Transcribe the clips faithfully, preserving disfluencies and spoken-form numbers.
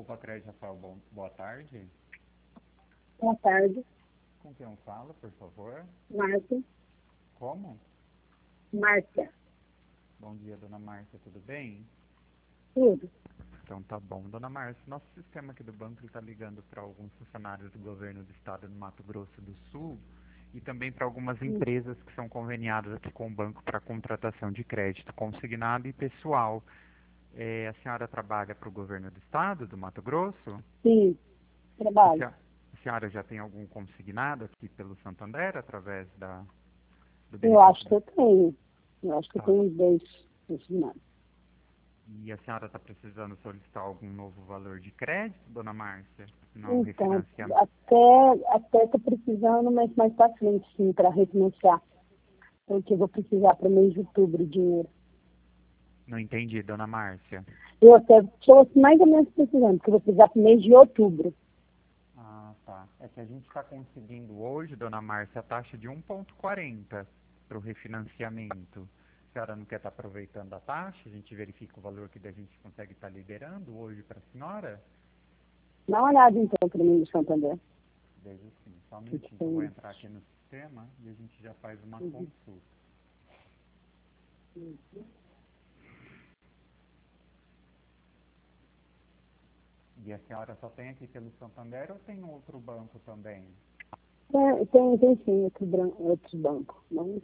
Grupo Acred Rafael, bom, boa tarde. Boa tarde. Com quem eu falo, por favor? Márcia. Como? Márcia. Bom dia, dona Márcia, tudo bem? Tudo. Então tá bom. Dona Márcia, nosso sistema aqui do banco está ligando para alguns funcionários do governo do estado do Mato Grosso do Sul e também para algumas empresas que são conveniadas aqui com o banco para contratação de crédito consignado e pessoal. É, a senhora trabalha para o governo do estado do Mato Grosso? Sim, A trabalho. senhora, a senhora já tem algum consignado aqui pelo Santander através da, do Eu acho benefício que da... eu tenho. Eu acho que eu Tá. tenho uns dois ensinados. E a senhora está precisando solicitar algum novo valor de crédito, dona Márcia? Não Então, refinanciamento? até até tô precisando, mas mais pra frente, sim, para refinanciar. Porque eu vou precisar para o mês de outubro de dinheiro. Não entendi, dona Márcia. Eu até estou mais ou menos precisando, porque eu vou precisar para o mês de outubro. Ah, tá. É que a gente está conseguindo hoje, dona Márcia, a taxa de um vírgula quarenta para o refinanciamento. A senhora não quer estar aproveitando a taxa? A gente verifica o valor que a gente consegue estar liberando hoje para a senhora? Dá uma olhada então para mim de Santander. Veja sim, só um O que que minutinho que eu vou tem? entrar aqui no sistema e a gente já faz uma Uhum. consulta. E a senhora só tem aqui pelo Santander ou tem outro banco também? Tem, tem, tem sim, outro bran- outros bancos. Mas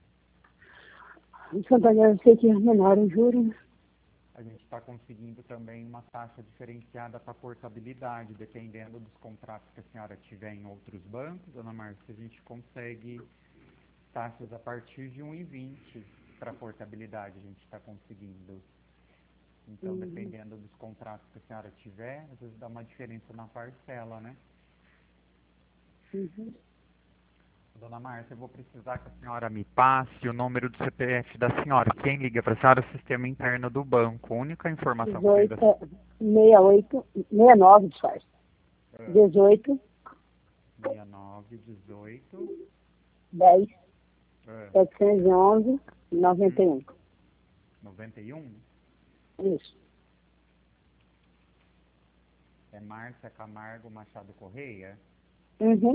em Santander eu sei que é menor o juro, né? A gente está conseguindo também uma taxa diferenciada para portabilidade, dependendo dos contratos que a senhora tiver em outros bancos, dona Márcia, a gente consegue taxas a partir de um vírgula vinte para portabilidade, a gente está conseguindo. Então, Uhum. dependendo dos contratos que a senhora tiver, às vezes dá uma diferença na parcela, né? Uhum. Dona Márcia, eu vou precisar que a senhora me passe o número do C P F da senhora. Quem liga para a senhora é o sistema interno do banco. A única informação que eu tenho da dezoito, sessenta e oito, sessenta e nove, disfarce. é, dezoito, sessenta e nove, dezoito, dez, é, setecentos e onze, noventa hum, e um. noventa e um. Isso. É Márcia Camargo Machado Correia. Uhum.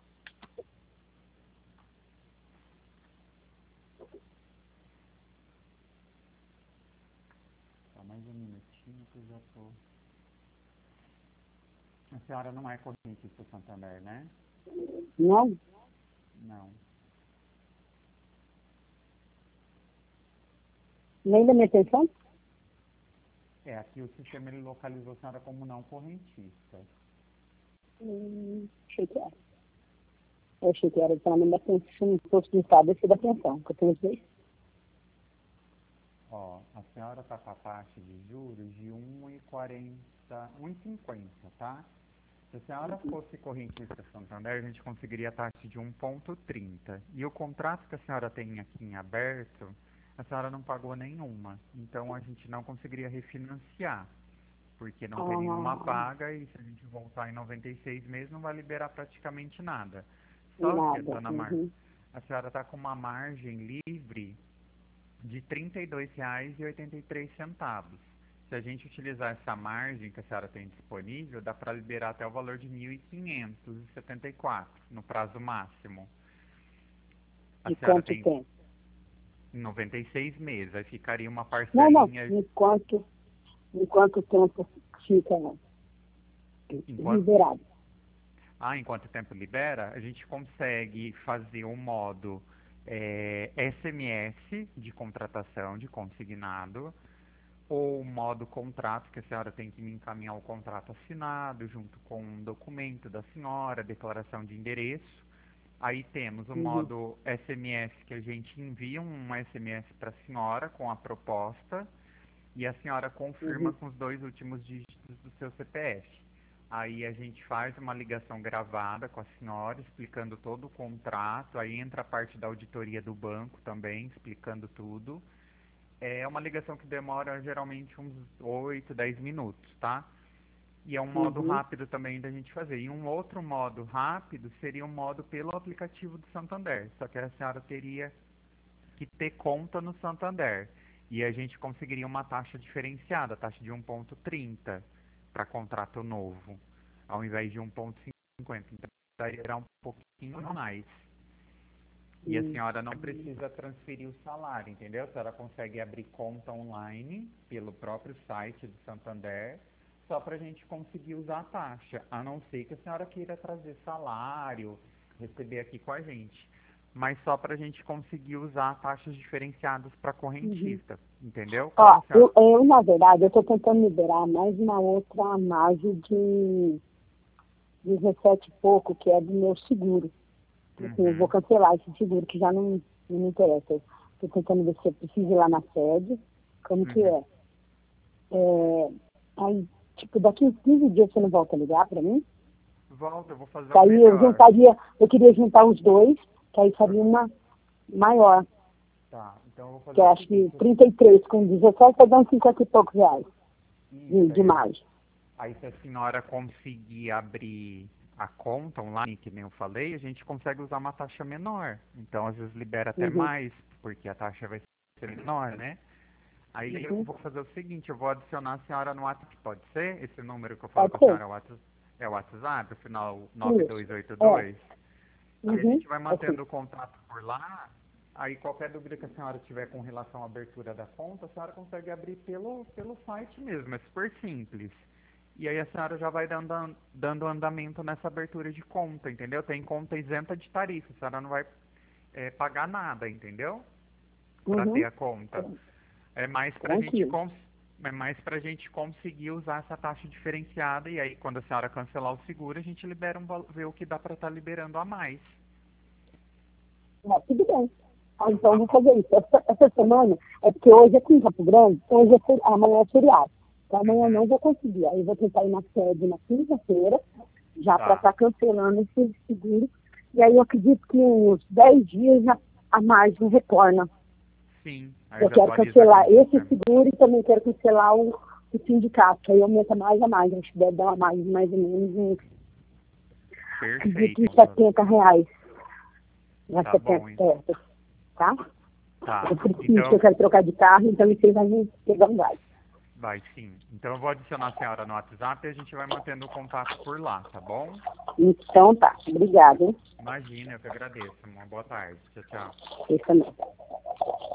Só mais um minutinho que eu já tô. A senhora não é correntista Santander, né? Não? Não. Nem da minha pensão? É, aqui o sistema ele localizou a senhora como não correntista. Hum, achei que era. Eu achei que era pelo menos da pensão, imposto de estado, esse da pensão, que eu tenho os dois. Ó, a senhora está com a taxa de juros de um vírgula quarenta, um vírgula cinquenta, tá? Se a senhora fosse correntista Santander, a gente conseguiria a taxa de um vírgula trinta. E o contrato que a senhora tem aqui em aberto, a senhora não pagou nenhuma. Então a gente não conseguiria refinanciar, porque não tem nenhuma Ah, paga e se a gente voltar em noventa e seis meses não vai liberar praticamente nada. Só que, nada. dona Mar, Uhum. a senhora está com uma margem livre de trinta e dois reais e oitenta e três centavos. Se a gente utilizar essa margem que a senhora tem disponível, dá para liberar até o valor de mil quinhentos e setenta e quatro no prazo máximo. A De senhora quanto tem tempo? noventa e seis meses, aí ficaria uma Não, não. parcelinha. De quanto, de quanto tempo fica, né, Enquanto, liberado? ah, enquanto o tempo libera, a gente consegue fazer um modo é, S M S de contratação de consignado, ou o modo contrato, que a senhora tem que me encaminhar o contrato assinado, junto com um documento da senhora, declaração de endereço. Aí temos o Uhum. modo S M S, que a gente envia um S M S para a senhora com a proposta, e a senhora confirma Uhum. com os dois últimos dígitos do seu C P F. Aí a gente faz uma ligação gravada com a senhora, explicando todo o contrato, aí entra a parte da auditoria do banco também, explicando tudo. É uma ligação que demora geralmente uns oito, dez minutos, tá? E é um modo Uhum. rápido também da gente fazer. E um outro modo rápido seria um modo pelo aplicativo do Santander. Só que a senhora teria que ter conta no Santander. E a gente conseguiria uma taxa diferenciada, taxa de um vírgula trinta. para contrato novo, ao invés de um ponto cinquenta. Então, daria um pouquinho mais. E a senhora não precisa transferir o salário, entendeu? A senhora consegue abrir conta online pelo próprio site do Santander, só para a gente conseguir usar a taxa, a não ser que a senhora queira trazer salário, receber aqui com a gente. Mas só para a gente conseguir usar taxas diferenciadas para correntista, uhum. Entendeu? Ó, eu, eu, na verdade, eu estou tentando liberar mais uma outra margem de dezessete e pouco, que é do meu seguro. Assim, uhum. Eu vou cancelar esse seguro, que já não, não me interessa. Estou tentando ver se eu preciso ir lá na sede, como uhum. que é. é. Aí, tipo, daqui uns quinze dias você não volta a ligar para mim? Volta, eu vou fazer que o aí melhor. eu juntaria, eu queria juntar os dois, que aí faria uma maior. Tá, então eu vou fazer que eu acho que trinta e três com dezessete vai dar uns cinquenta e poucos reais de, de margem. Aí se a senhora conseguir abrir a conta online, que nem eu falei, a gente consegue usar uma taxa menor. Então, às vezes, libera até uhum. mais, porque a taxa vai ser menor, né? Aí uhum. eu vou fazer o seguinte, eu vou adicionar a senhora no WhatsApp, pode ser? Esse número que eu falo com a senhora é o WhatsApp, o final nove dois oito dois? É. Aí uhum. a gente vai mantendo o contato por lá. Aí qualquer dúvida que a senhora tiver com relação à abertura da conta, a senhora consegue abrir pelo, pelo site mesmo, é super simples. E aí a senhora já vai dando, dando andamento nessa abertura de conta, entendeu? Tem conta isenta de tarifa, a senhora não vai é, pagar nada, entendeu? Para uhum. ter a conta. É mais pra gente cons é mais pra gente conseguir usar essa taxa diferenciada e aí quando a senhora cancelar o seguro, a gente libera um ver o que dá para estar tá liberando a mais. Não, tudo bem. Ah, então eu vou fazer isso. Essa, essa semana, é porque hoje aqui em Campo Grande, hoje é feri amanhã é feriado. Então amanhã eu não vou conseguir. Aí eu vou tentar ir na sede na quinta-feira, já tá. para estar tá cancelando esse seguro. E aí eu acredito que em uns dez dias a, a margem retorna. Sim. Eu quero cancelar esse seguro e também quero cancelar o, o sindicato, que aí aumenta mais a margem. Acho que deve dar uma margem mais ou menos uns Perfeito. setenta reais. Tá setenta, bom, então. Tá? Tá. Eu preciso, então, eu quero trocar de carro, então isso aí vai pegar um gás. Vai sim. Então eu vou adicionar a senhora no WhatsApp e a gente vai mantendo o contato por lá, tá bom? Então tá. Obrigada, hein? Imagina, eu que agradeço. Uma boa tarde. Tchau, tchau. Isso também.